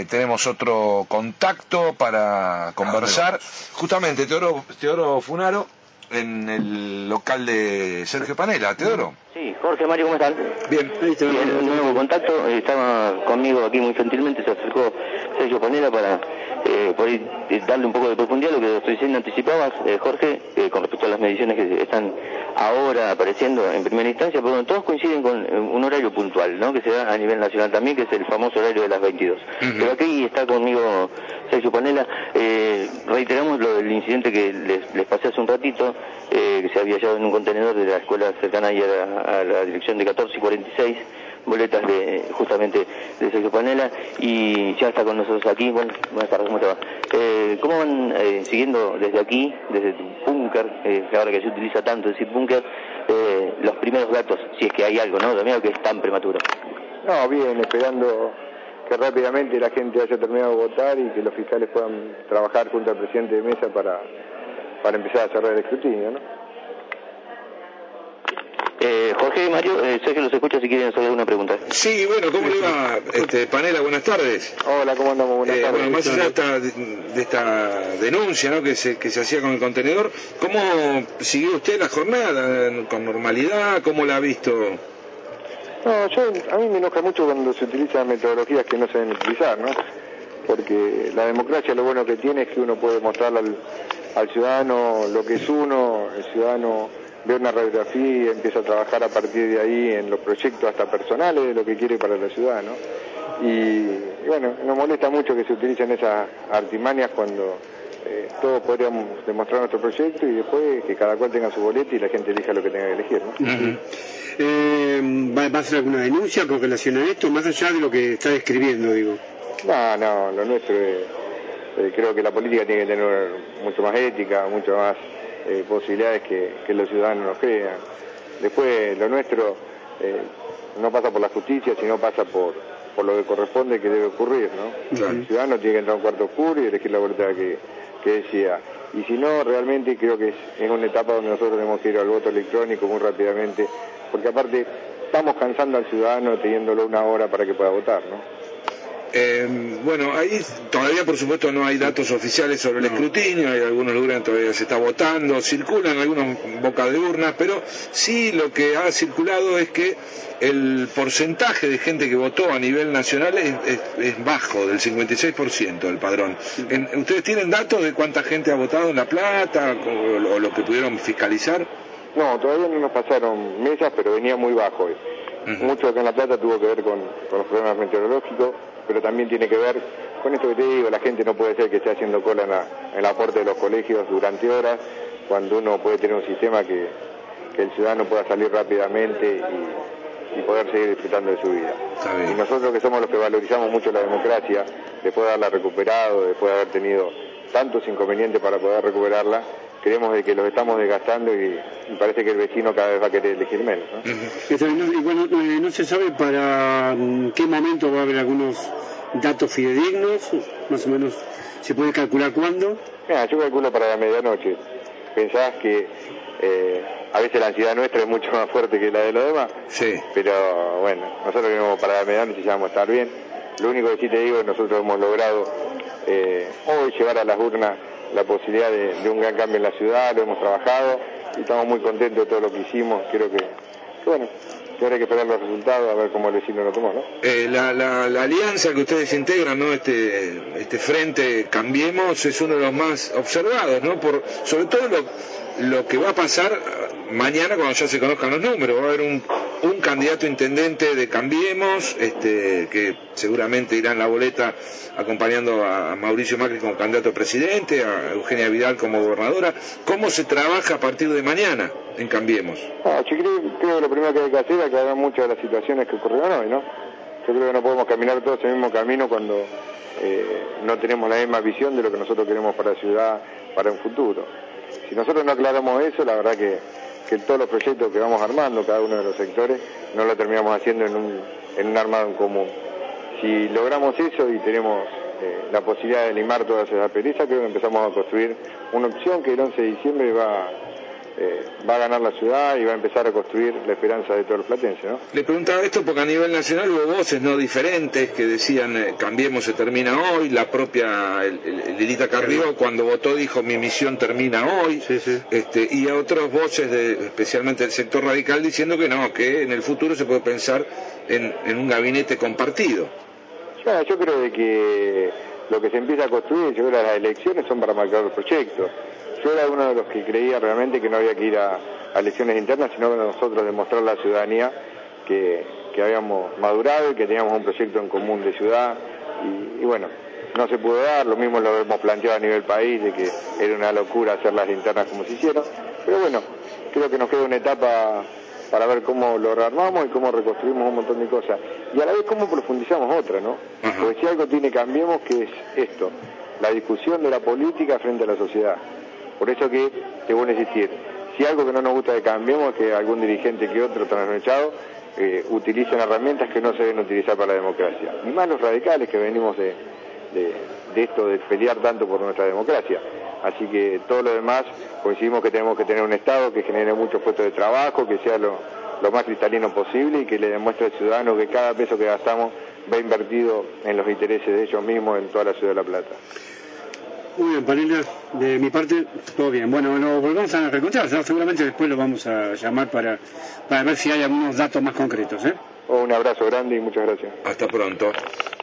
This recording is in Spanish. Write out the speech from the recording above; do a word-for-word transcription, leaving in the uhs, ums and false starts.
tenemos otro contacto para conversar. Justamente, Teodoro, Teodoro Funaro, en el local de Sergio Panela. Teodoro. Sí, Jorge, Mario, ¿cómo están? Bien. Bien, un nuevo contacto. Estaba conmigo aquí muy gentilmente, se acercó Sergio Panela para eh, poder darle un poco de profundidad a lo que estoy diciendo. Anticipabas, eh, Jorge, eh, con respecto a las mediciones que están ahora apareciendo en primera instancia, pero bueno, todos coinciden con un horario puntual, ¿no?, que se da a nivel nacional también, que es el famoso horario de las veintidós. Uh-huh. Pero aquí está conmigo Sergio Panela. Eh, reiteramos lo del incidente que les, les pasé hace un ratito, eh, que se había hallado en un contenedor de la escuela cercana ahí a la, a la dirección de catorce y cuarenta y seis, boletas de justamente de Sergio Panela, y ya está con nosotros aquí. Bueno, buenas tardes, ¿cómo te va? Eh, ¿Cómo van eh, siguiendo desde aquí, desde tu búnker, eh, ahora que se utiliza tanto decir búnker, eh, los primeros datos, si es que hay algo, ¿no?, de miedo que es tan prematuro? No, bien, esperando que rápidamente la gente haya terminado de votar y que los fiscales puedan trabajar junto al presidente de mesa para, para empezar a cerrar el escrutinio, ¿no? Eh, Jorge y Mario, eh, sé que los escucha si quieren hacer alguna pregunta. Sí, bueno, ¿cómo le va, este, Panela? Buenas tardes. Hola, ¿cómo andamos? Buenas eh, tardes. Bueno, más allá de esta, de esta denuncia, ¿no?, que se, que se hacía con el contenedor, ¿cómo siguió usted la jornada? ¿Con normalidad? ¿Cómo la ha visto? No, yo, a mí me enoja mucho cuando se utilizan metodologías que no se deben utilizar, ¿no? Porque la democracia lo bueno que tiene es que uno puede mostrarle al, al ciudadano lo que es uno, el ciudadano ve una radiografía y empieza a trabajar a partir de ahí en los proyectos hasta personales de lo que quiere para la ciudad, ¿no? Y, y bueno, nos molesta mucho que se utilicen esas artimañas cuando eh, todos podríamos demostrar nuestro proyecto y después que cada cual tenga su boleta y la gente elija lo que tenga que elegir, ¿no? Uh-huh. eh, ¿va, ¿Va a hacer alguna denuncia con relación a esto, más allá de lo que está describiendo, digo? No, no, lo nuestro es, eh, creo que la política tiene que tener mucho más ética, mucho más eh, posibilidades que, que los ciudadanos nos crean. Después, lo nuestro eh, no pasa por la justicia, sino pasa por, por lo que corresponde que debe ocurrir, ¿no? Claro. El ciudadano tiene que entrar a un cuarto oscuro y elegir la boleta que, que decía. Y si no, realmente creo que es, es una etapa donde nosotros tenemos que ir al voto electrónico muy rápidamente, porque aparte estamos cansando al ciudadano teniéndolo una hora para que pueda votar, ¿no? Eh, bueno, ahí todavía por supuesto no hay datos oficiales sobre el no. escrutinio, hay algunos lugares todavía se está votando, circulan algunos bocas de urnas, pero sí lo que ha circulado es que el porcentaje de gente que votó a nivel nacional es, es, es bajo, del cincuenta y seis por ciento del padrón. En, ¿Ustedes tienen datos de cuánta gente ha votado en La Plata o, o lo que pudieron fiscalizar? No, todavía no nos pasaron mesas, pero venía muy bajo. Uh-huh. Mucho acá en La Plata tuvo que ver con, con los problemas meteorológicos, pero también tiene que ver con esto que te digo, la gente no puede ser que esté haciendo cola en la, en la puerta de los colegios durante horas, cuando uno puede tener un sistema que, que el ciudadano pueda salir rápidamente y, y poder seguir disfrutando de su vida. Y nosotros que somos los que valorizamos mucho la democracia, después de haberla recuperado, después de haber tenido tantos inconvenientes para poder recuperarla, creemos de que los estamos desgastando y, y parece que el vecino cada vez va a querer elegir menos, ¿no? Uh-huh. Y bueno, eh, no se sabe para um, qué momento va a haber algunos datos fidedignos, más o menos se puede calcular cuándo. Mira, yo calculo para la medianoche. Pensás que eh, a veces la ansiedad nuestra es mucho más fuerte que la de los demás, sí. Pero bueno, nosotros queremos para la medianoche ya vamos a estar bien. Lo único que sí te digo, nosotros hemos logrado eh, hoy llevar a las urnas la posibilidad de, de un gran cambio en la ciudad, lo hemos trabajado y estamos muy contentos de todo lo que hicimos. Creo que, que bueno, que ahora hay que esperar los resultados a ver cómo el vecino lo tomó, ¿no? Eh, la, la, la alianza que ustedes integran, ¿no? Este, este frente Cambiemos es uno de los más observados, ¿no? Por, sobre todo lo, lo que va a pasar mañana cuando ya se conozcan los números. Va a haber un, un candidato intendente de Cambiemos, este, que seguramente irá en la boleta acompañando a Mauricio Macri como candidato a presidente, a Eugenia Vidal como gobernadora. ¿Cómo se trabaja a partir de mañana en Cambiemos? Ah, yo creo, creo que lo primero que hay que hacer es aclarar muchas de las situaciones que ocurrieron hoy, ¿no? Yo creo que no podemos caminar todos el mismo camino cuando eh, no tenemos la misma visión de lo que nosotros queremos para la ciudad, para un futuro. Si nosotros no aclaramos eso, la verdad que, que todos los proyectos que vamos armando, cada uno de los sectores, no lo terminamos haciendo en un, en un armado en común. Si logramos eso y tenemos eh, la posibilidad de limar todas esas perezas, creo que empezamos a construir una opción que el once de diciembre va, eh, va a ganar la ciudad y va a empezar a construir la esperanza de todos los platenses, ¿no? Le preguntaba esto porque a nivel nacional hubo voces no diferentes que decían eh, Cambiemos se termina hoy, la propia el, el, Lilita Carrió cuando votó dijo mi misión termina hoy, sí, sí. Este, y a otras voces, de, especialmente del sector radical, diciendo que no, que en el futuro se puede pensar en, en un gabinete compartido. Bueno, yo creo de que lo que se empieza a construir, yo creo que las elecciones son para marcar los proyectos. Yo era uno de los que creía realmente que no había que ir a, a elecciones internas, sino que nosotros demostrar a la ciudadanía que, que habíamos madurado y que teníamos un proyecto en común de ciudad. Y, y bueno, no se pudo dar, lo mismo lo hemos planteado a nivel país, de que era una locura hacer las internas como se hicieron. Pero bueno, creo que nos queda una etapa para ver cómo lo rearmamos y cómo reconstruimos un montón de cosas. Y a la vez cómo profundizamos otra, ¿no? Ajá. Porque si algo tiene Cambiemos, que es esto, la discusión de la política frente a la sociedad. Por eso que te vuelvo a insistir, si algo que no nos gusta de Cambiemos es que algún dirigente que otro trasnochado eh, utilicen herramientas que no se deben utilizar para la democracia. Ni más los radicales que venimos de, de, de esto de pelear tanto por nuestra democracia. Así que todo lo demás coincidimos que tenemos que tener un Estado que genere muchos puestos de trabajo, que sea lo, lo más cristalino posible y que le demuestre al ciudadano que cada peso que gastamos va invertido en los intereses de ellos mismos en toda la ciudad de La Plata. Muy bien, Panela, de mi parte, todo bien. Bueno, nos volvemos a reencontrar, ¿no? Seguramente después lo vamos a llamar para, para ver si hay algunos datos más concretos, ¿eh? Un abrazo grande y muchas gracias. Hasta pronto.